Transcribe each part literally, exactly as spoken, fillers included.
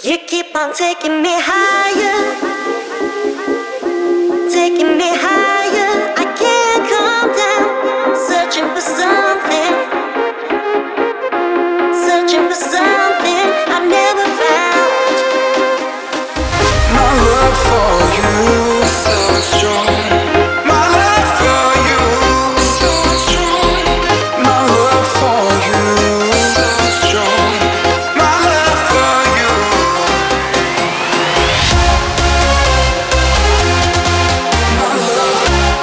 You keep on taking me higher, taking me higher. I can't calm down, searching for something, searching for something I've never found. My love for you is so strong. My love for you is so strong. My love for you is so strong. My love for you. My love for you.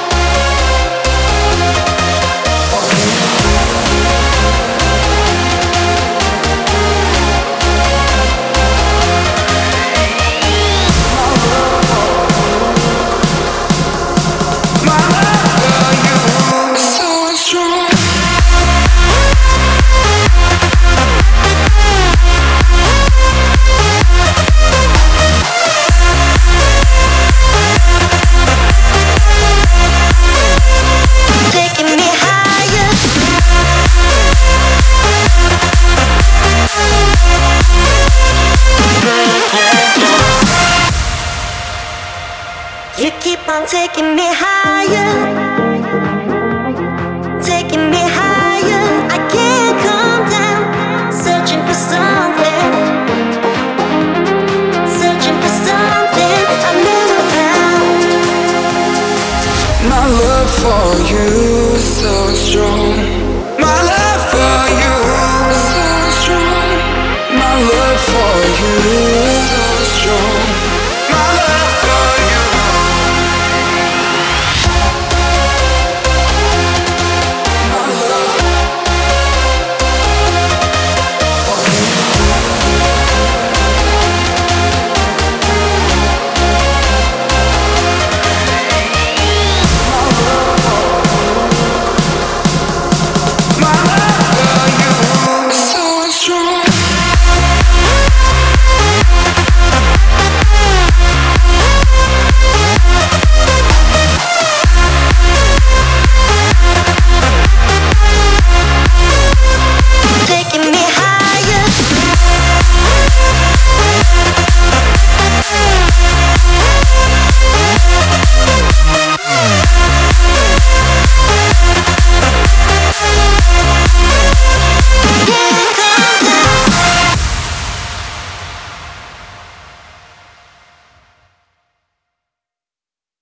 My love for you is so strong. Taking me higher. You keep on taking me higher, taking me higher. I can't calm down, searching for something, searching for something I've never found. My love for you is so strong.